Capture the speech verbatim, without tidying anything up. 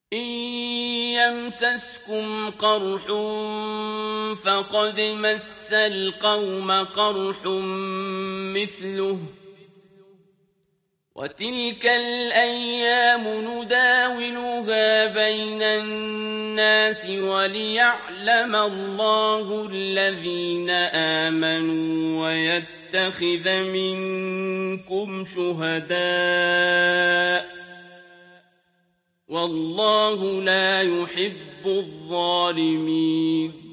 إن يمسسكم قرح فقد مس القوم قرح مثله وتلك الأيام نداولها بين الناس وليعلم الله الذين آمنوا ويتخذ منكم شهداء والله لا يحب الظالمين